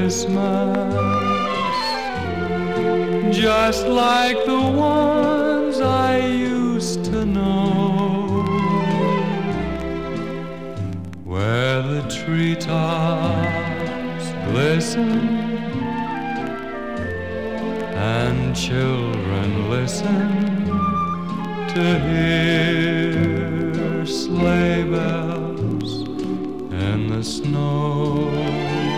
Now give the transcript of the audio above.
Christmas, just like the ones I used to know, where the treetops glisten and children listen to hear sleigh bells in the snow.